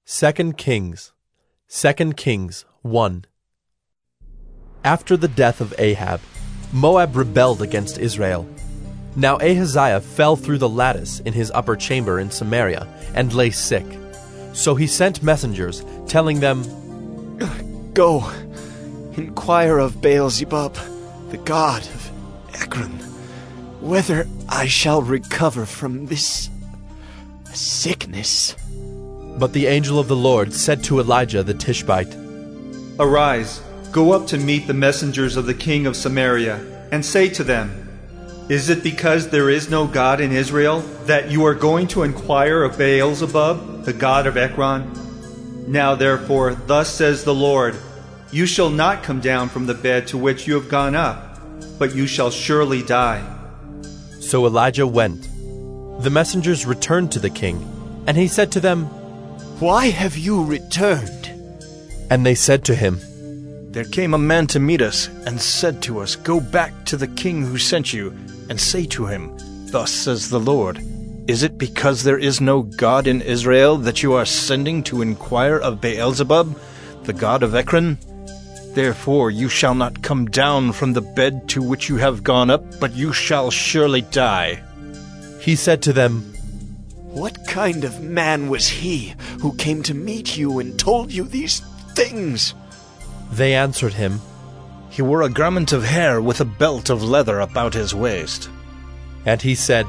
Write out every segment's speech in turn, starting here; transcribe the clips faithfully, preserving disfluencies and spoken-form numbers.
Second Kings, Second Kings one. After the death of Ahab, Moab rebelled against Israel. Now Ahaziah fell through the lattice in his upper chamber in Samaria and lay sick. So he sent messengers, telling them, Go, inquire of Baal-zebub, the god of Ekron, whether I shall recover from this sickness. But the angel of the Lord said to Elijah the Tishbite, Arise, go up to meet the messengers of the king of Samaria, and say to them, Is it because there is no God in Israel that you are going to inquire of Baal-zebub, the god of Ekron? Now therefore, thus says the Lord, You shall not come down from the bed to which you have gone up, but you shall surely die. So Elijah went. The messengers returned to the king, and he said to them, Why have you returned? And they said to him, There came a man to meet us, and said to us, Go back to the king who sent you, and say to him, Thus says the Lord, Is it because there is no God in Israel that you are sending to inquire of Baal-zebub, the god of Ekron? Therefore you shall not come down from the bed to which you have gone up, but you shall surely die. He said to them, What kind of man was he who came to meet you and told you these things? They answered him, He wore a garment of hair with a belt of leather about his waist. And he said,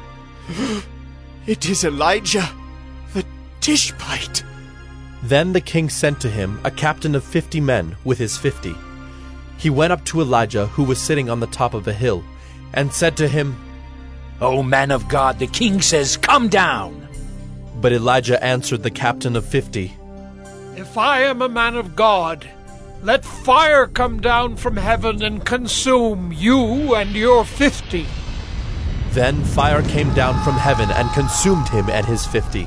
It is Elijah, the Tishbite. Then the king sent to him a captain of fifty men with his fifty. He went up to Elijah, who was sitting on the top of a hill, and said to him, O man of God, the king says, Come down. But Elijah answered the captain of fifty, If I am a man of God, let fire come down from heaven and consume you and your fifty. Then fire came down from heaven and consumed him and his fifty.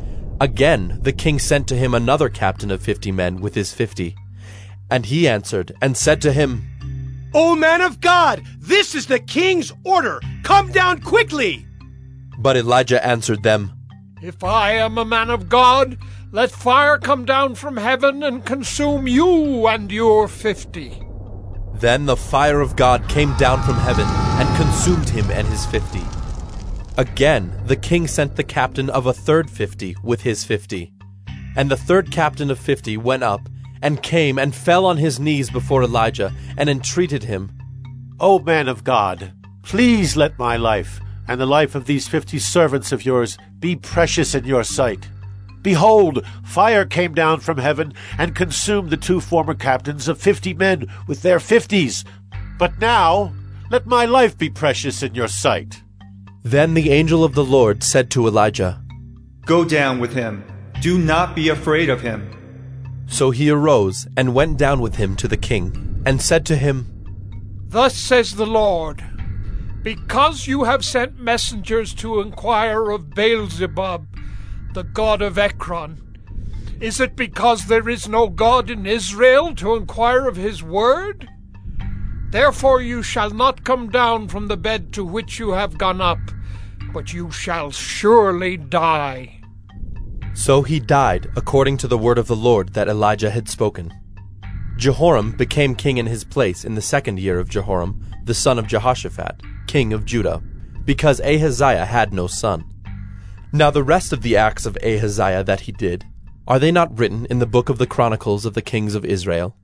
Again the king sent to him another captain of fifty men with his fifty. And he answered and said to him, O man of God, this is the king's order. Come down quickly. But Elijah answered them, If I am a man of God, let fire come down from heaven and consume you and your fifty. Then the fire of God came down from heaven and consumed him and his fifty. Again the king sent the captain of a third fifty with his fifty. And the third captain of fifty went up and came and fell on his knees before Elijah and entreated him, O man of God, please let my life and the life of these fifty servants of yours be precious in your sight. Behold, fire came down from heaven and consumed the two former captains of fifty men with their fifties. But now let my life be precious in your sight. Then the angel of the Lord said to Elijah, Go down with him. Do not be afraid of him. So he arose and went down with him to the king, and said to him, Thus says the Lord, Because you have sent messengers to inquire of Baal-zebub, the god of Ekron, is it because there is no God in Israel to inquire of his word? Therefore you shall not come down from the bed to which you have gone up, but you shall surely die. So he died according to the word of the Lord that Elijah had spoken. Jehoram became king in his place in the second year of Jehoram, the son of Jehoshaphat, king of Judah, because Ahaziah had no son. Now the rest of the acts of Ahaziah that he did, are they not written in the book of the Chronicles of the kings of Israel?